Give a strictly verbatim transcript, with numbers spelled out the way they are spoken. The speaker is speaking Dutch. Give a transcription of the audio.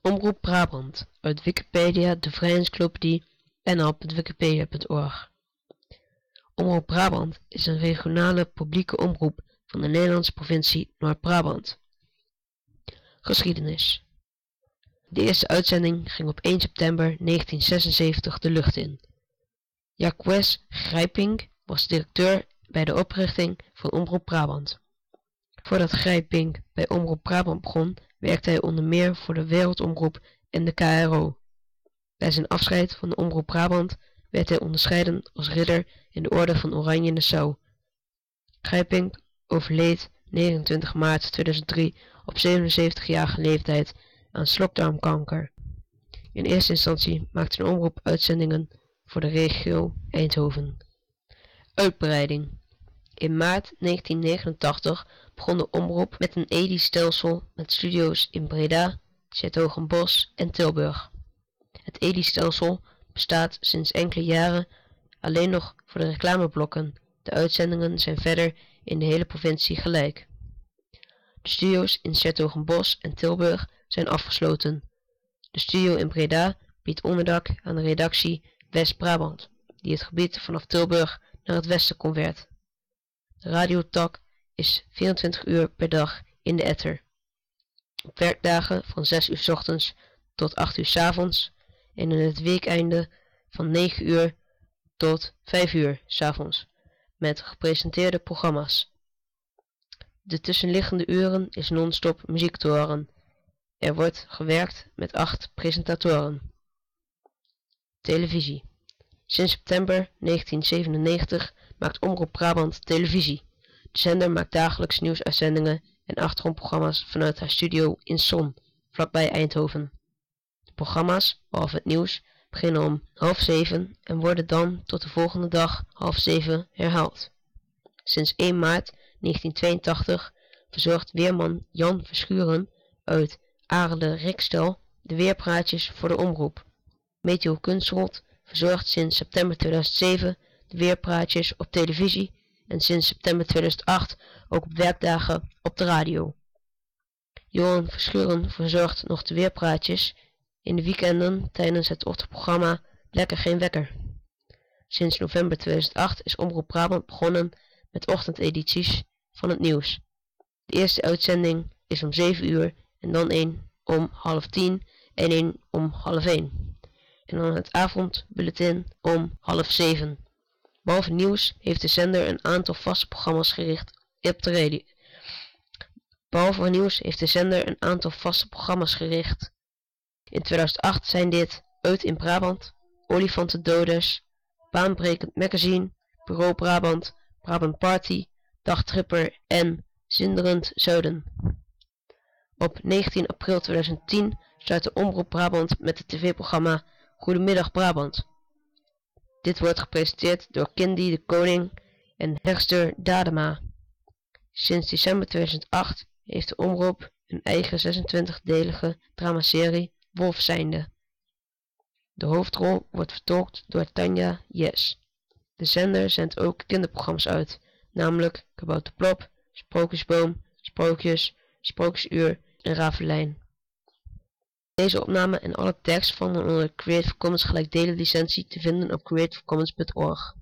Omroep Brabant, uit Wikipedia, de vrije encyclopedie en op wikipedia punt org. Omroep Brabant is een regionale publieke omroep van de Nederlandse provincie Noord-Brabant. Geschiedenis. De eerste uitzending ging op één september negentien zesenzeventig de lucht in. Jacques Grijpink was directeur bij de oprichting van Omroep Brabant. Voordat Grijpink bij Omroep Brabant begon, werkte hij onder meer voor de Wereldomroep en de K R O. Bij zijn afscheid van de Omroep Brabant werd hij onderscheiden als ridder in de Orde van Oranje-Nassau. Grijpink overleed negenentwintig maart tweeduizend drie op zevenenzeventigjarige leeftijd aan slokdarmkanker. In eerste instantie maakte de omroep uitzendingen voor de regio Eindhoven. Uitbreiding. In maart negentien negenentachtig begon de omroep met een E D I-stelsel met studio's in Breda, 's-Hertogenbosch en Tilburg. Het E D I-stelsel bestaat sinds enkele jaren alleen nog voor de reclameblokken. De uitzendingen zijn verder in de hele provincie gelijk. De studio's in 's-Hertogenbosch en Tilburg zijn afgesloten. De studio in Breda biedt onderdak aan de redactie West-Brabant, die het gebied vanaf Tilburg naar het westen convert. De radiotak is vierentwintig uur per dag in de ether. Op werkdagen van zes uur 's ochtends tot acht uur 's avonds en in het weekeinde van negen uur tot vijf uur 's avonds met gepresenteerde programma's. De tussenliggende uren is non-stop muziek te horen. Er wordt gewerkt met acht presentatoren. Televisie. Sinds september negentien zevenennegentig maakt Omroep Brabant televisie. De zender maakt dagelijks nieuwsuitzendingen en achtergrondprogramma's vanuit haar studio in Son, vlakbij Eindhoven. De programma's, behalve het nieuws, beginnen om half zeven en worden dan tot de volgende dag half zeven herhaald. Sinds één maart negentien tweeëntachtig verzorgt weerman Jan Verschuren uit Aarle-Rikstel de weerpraatjes voor de omroep. Meteo Kunstholt verzorgt sinds september tweeduizend zeven de weerpraatjes op televisie en sinds september tweeduizend acht ook op werkdagen op de radio. Johan Verschuren verzorgt nog de weerpraatjes in de weekenden tijdens het ochtendprogramma Lekker Geen Wekker. Sinds november tweeduizend acht is Omroep Brabant begonnen met ochtendedities van het nieuws. De eerste uitzending is om zeven uur en dan één om half tien en één om half één. En dan het avondbulletin om half zeven. Behalve nieuws heeft de zender een aantal vaste programma's gericht op de radio. Behalve nieuws heeft de zender een aantal vaste programma's gericht. In tweeduizend acht zijn dit Uit in Brabant, Olifantendoders, Baanbrekend Magazine, Bureau Brabant, Brabant Party, Dagtripper en Zinderend Zuiden. Op negentien april tweeduizend tien sluit de Omroep Brabant met het tv-programma Goedemiddag Brabant. Dit wordt gepresenteerd door Kindy de Koning en Hegster Dadema. Sinds december tweeduizend acht heeft de omroep een eigen zesentwintigdelige dramaserie Wolfzijnde. De hoofdrol wordt vertolkt door Tanja Yes. De zender zendt ook kinderprogramma's uit, namelijk Kabouter Plop, Sprookjesboom, Sprookjes, Sprookjesuur en Ravelijn. Deze opname en alle tekst vallen onder de Creative Commons gelijkdelen licentie te vinden op creative commons punt org.